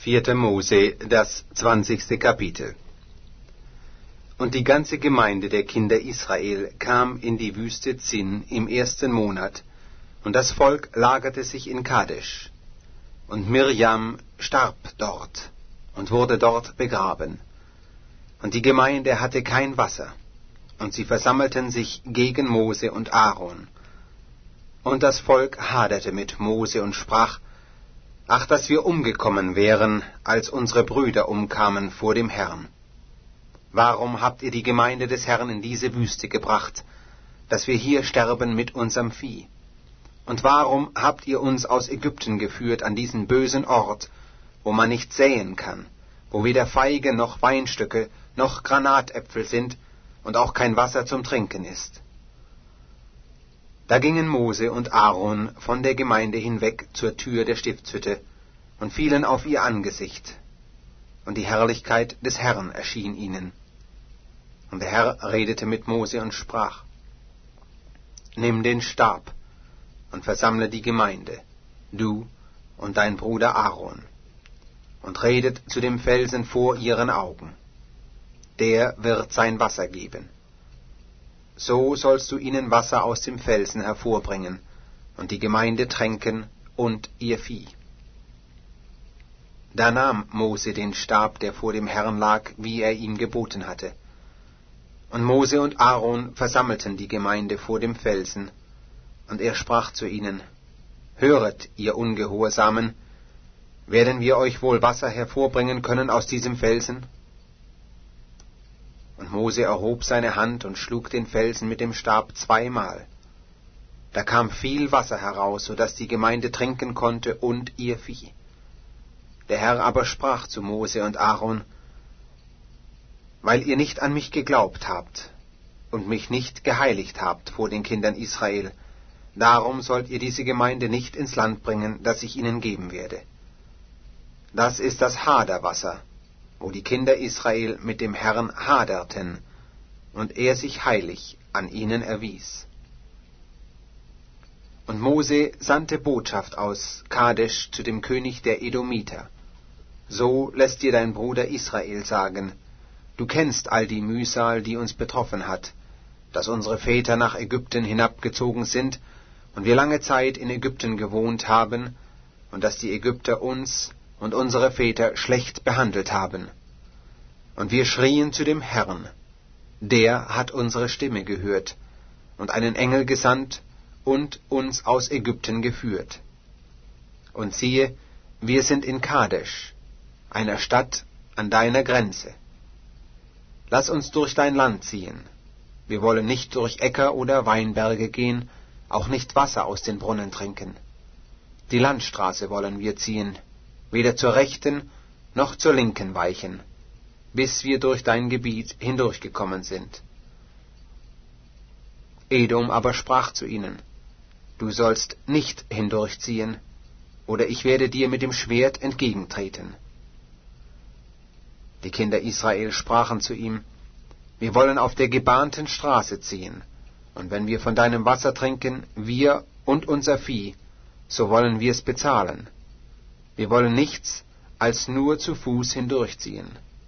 4. Mose, das 20. Kapitel. Und die ganze Gemeinde der Kinder Israel kam in die Wüste Zin im 1. Monat, und das Volk lagerte sich in Kadesh. Und Mirjam starb dort und wurde dort begraben. Und die Gemeinde hatte kein Wasser, und sie versammelten sich gegen Mose und Aaron. Und das Volk haderte mit Mose und sprach: Ach, dass wir umgekommen wären, als unsere Brüder umkamen vor dem Herrn. Warum habt ihr die Gemeinde des Herrn in diese Wüste gebracht, dass wir hier sterben mit unserem Vieh? Und warum habt ihr uns aus Ägypten geführt an diesen bösen Ort, wo man nicht säen kann, wo weder Feige noch Weinstöcke noch Granatäpfel sind und auch kein Wasser zum Trinken ist? Da gingen Mose und Aaron von der Gemeinde hinweg zur Tür der Stiftshütte und fielen auf ihr Angesicht, und die Herrlichkeit des Herrn erschien ihnen. Und der Herr redete mit Mose und sprach: Nimm den Stab und versammle die Gemeinde, du und dein Bruder Aaron, und redet zu dem Felsen vor ihren Augen. Der wird sein Wasser geben. So sollst du ihnen Wasser aus dem Felsen hervorbringen, und die Gemeinde tränken und ihr Vieh. Da nahm Mose den Stab, der vor dem Herrn lag, wie er ihm geboten hatte. Und Mose und Aaron versammelten die Gemeinde vor dem Felsen, und er sprach zu ihnen: Höret, ihr Ungehorsamen, werden wir euch wohl Wasser hervorbringen können aus diesem Felsen? Und Mose erhob seine Hand und schlug den Felsen mit dem Stab 2-mal. Da kam viel Wasser heraus, so dass die Gemeinde trinken konnte und ihr Vieh. Der Herr aber sprach zu Mose und Aaron: Weil ihr nicht an mich geglaubt habt und mich nicht geheiligt habt vor den Kindern Israel, darum sollt ihr diese Gemeinde nicht ins Land bringen, das ich ihnen geben werde. Das ist das Haderwasser, wo die Kinder Israel mit dem Herrn haderten, und er sich heilig an ihnen erwies. Und Mose sandte Botschaft aus Kadesh zu dem König der Edomiter: So lässt dir dein Bruder Israel sagen: Du kennst all die Mühsal, die uns betroffen hat, dass unsere Väter nach Ägypten hinabgezogen sind und wir lange Zeit in Ägypten gewohnt haben, und dass die Ägypter uns und unsere Väter schlecht behandelt haben. Und wir schrien zu dem Herrn. Der hat unsere Stimme gehört und einen Engel gesandt und uns aus Ägypten geführt. Und siehe, wir sind in Kadesh, einer Stadt an deiner Grenze. Lass uns durch dein Land ziehen. Wir wollen nicht durch Äcker oder Weinberge gehen, auch nicht Wasser aus den Brunnen trinken. Die Landstraße wollen wir ziehen, weder zur rechten noch zur linken weichen, bis wir durch dein Gebiet hindurchgekommen sind. Edom aber sprach zu ihnen: Du sollst nicht hindurchziehen, oder ich werde dir mit dem Schwert entgegentreten. Die Kinder Israel sprachen zu ihm: Wir wollen auf der gebahnten Straße ziehen, und wenn wir von deinem Wasser trinken, wir und unser Vieh, so wollen wir es bezahlen. Wir wollen nichts als nur zu Fuß hindurchziehen.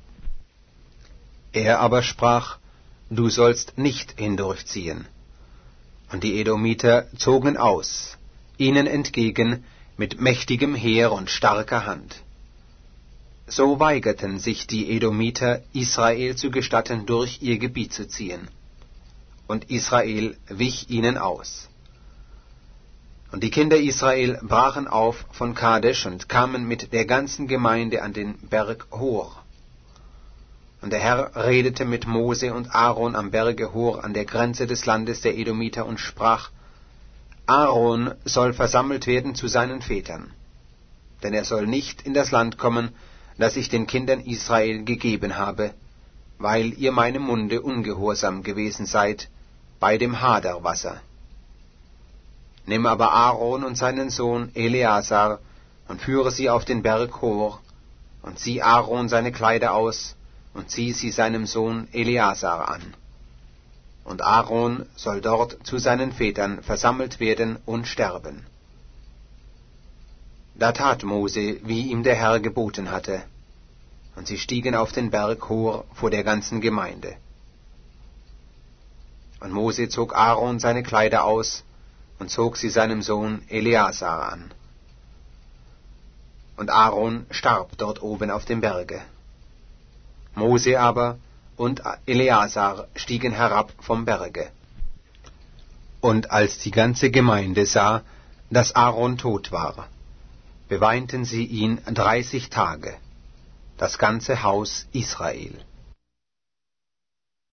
Er aber sprach: Du sollst nicht hindurchziehen. Und die Edomiter zogen aus, ihnen entgegen mit mächtigem Heer und starker Hand. So weigerten sich die Edomiter, Israel zu gestatten, durch ihr Gebiet zu ziehen. Und Israel wich ihnen aus. Und die Kinder Israel brachen auf von Kadesh und kamen mit der ganzen Gemeinde an den Berg Hor. Und der Herr redete mit Mose und Aaron am Berge Hor an der Grenze des Landes der Edomiter und sprach: Aaron soll versammelt werden zu seinen Vätern, denn er soll nicht in das Land kommen, das ich den Kindern Israel gegeben habe, weil ihr meinem Munde ungehorsam gewesen seid bei dem Haderwasser. Nimm aber Aaron und seinen Sohn Eleazar und führe sie auf den Berg Hor, und zieh Aaron seine Kleider aus und zieh sie seinem Sohn Eleazar an. Und Aaron soll dort zu seinen Vätern versammelt werden und sterben. Da tat Mose, wie ihm der Herr geboten hatte, und sie stiegen auf den Berg Hor vor der ganzen Gemeinde. Und Mose zog Aaron seine Kleider aus und zog sie seinem Sohn Eleazar an. Und Aaron starb dort oben auf dem Berge. Mose aber und Eleazar stiegen herab vom Berge. Und als die ganze Gemeinde sah, dass Aaron tot war, beweinten sie ihn 30 Tage, das ganze Haus Israel.